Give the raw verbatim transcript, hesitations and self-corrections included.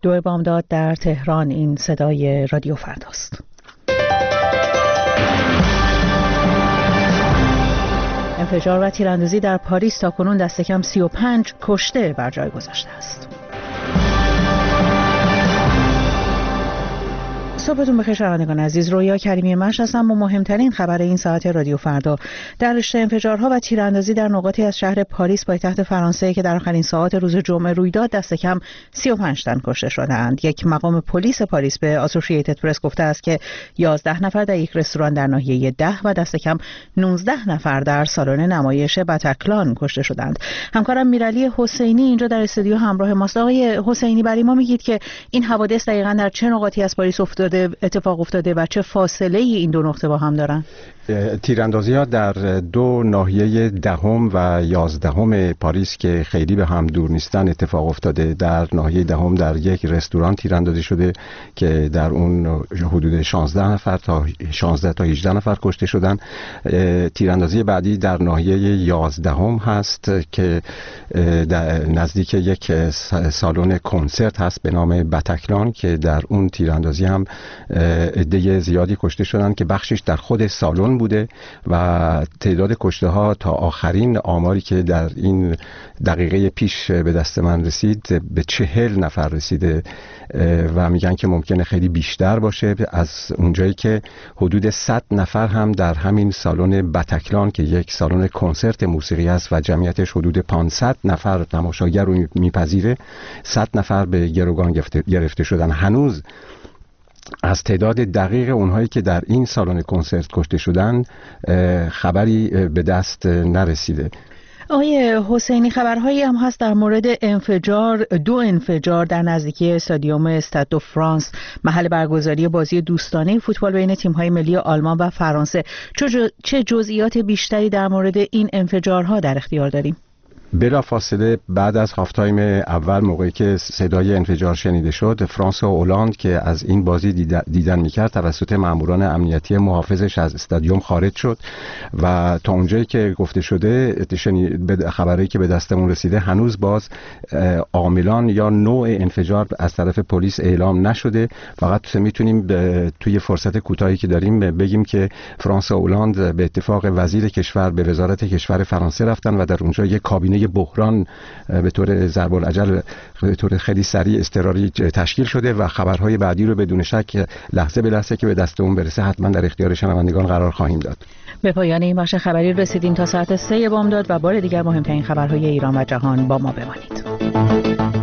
دو بامداد در تهران. این صدای رادیو فرداست. انفجار و تیراندازی در پاریس تاکنون دست کم سی و پنج کشته بر جای گذاشته است. صبحتون بخیر شنوندگان عزیز. رویا کریمی مش هستم با مهمترین خبر این ساعت رادیو فردا. در رشته انفجارها و تیراندازی در نقاطی از شهر پاریس پایتخت فرانسه که در آخرین ساعات روز جمعه روی داد دست کم سی و پنج تن کشته شدند. یک مقام پلیس پاریس به اسوسییتد پرس گفته است که یازده نفر در یک رستوران در ناحیه ده و دست کم نوزده نفر در سالن نمایش بتکلان کشته شدند. همکارم میرعلی حسینی اینجا در استودیو همراه ماست. آقای حسینی، برای ما میگید که این حوادث دقیقاً در چه نقاطی از پاریس افتاده اتفاق افتاده و چه فاصله ای این دو نقطه با هم دارن؟ تیراندازی ها در دو ناحیه دهم و یازدهم پاریس که خیلی به هم دور نیستن اتفاق افتاده. در ناحیه دهم در یک رستوران تیراندازی شده که در اون حدود شانزده نفر تا شانزده تا هجده نفر کشته شدن. تیراندازی بعدی در ناحیه یازدهم هست که در نزدیک یک سالن کنسرت هست به نام بتکلان که در اون تیراندازی هم عده زیادی کشته شدن که بخشش در خود سالن بوده و تعداد کشته ها تا آخرین آماری که در این دقیقه پیش به دست من رسید به چهل نفر رسیده و میگن که ممکنه خیلی بیشتر باشه، از اونجایی که حدود صد نفر هم در همین سالن بتکلان که یک سالن کنسرت موسیقی است و جمعیتش حدود پانصد نفر تماشاگر رو میپذیره، صد نفر به گروگان گرفته شدن. هنوز از تعداد دقیق اونهایی که در این سالن کنسرت کشته شدن خبری به دست نرسیده. آقای حسینی، خبرهایی هم هست در مورد انفجار دو انفجار در نزدیکی استادیوم استاد دو فرانس، محل برگزاری بازی دوستانه فوتبال بین تیم‌های ملی آلمان و فرانسه. چه جزئیات بیشتری در مورد این انفجارها در اختیار داریم؟ بلا فاصله بعد از هاف تایم اول موقعی که صدای انفجار شنیده شد، فرانسوا هلند که از این بازی دیدن میکرد توسط ماموران امنیتی محافظش از استادیوم خارج شد و تا اونجایی که گفته شده خبری که به دستمون رسیده هنوز باز عاملان یا نوع انفجار از طرف پلیس اعلام نشده. فقط میتونیم توی فرصت کوتاهی که داریم بگیم که فرانسوا هلند به اتفاق وزیر کشور به وزارت کشور فرانسه رفتن و در اونجا یک کابینه بحران به طور ضرب العجل به طور خیلی سریع اضطراری تشکیل شده و خبرهای بعدی رو بدون شک لحظه به لحظه که به دستمون برسه حتما در اختیار شنوندگان قرار خواهیم داد. به پایان این بخش خبری رسیدیم. تا ساعت سه بامداد و بار دیگر مهمترین خبرهای ایران و جهان با ما بمانید.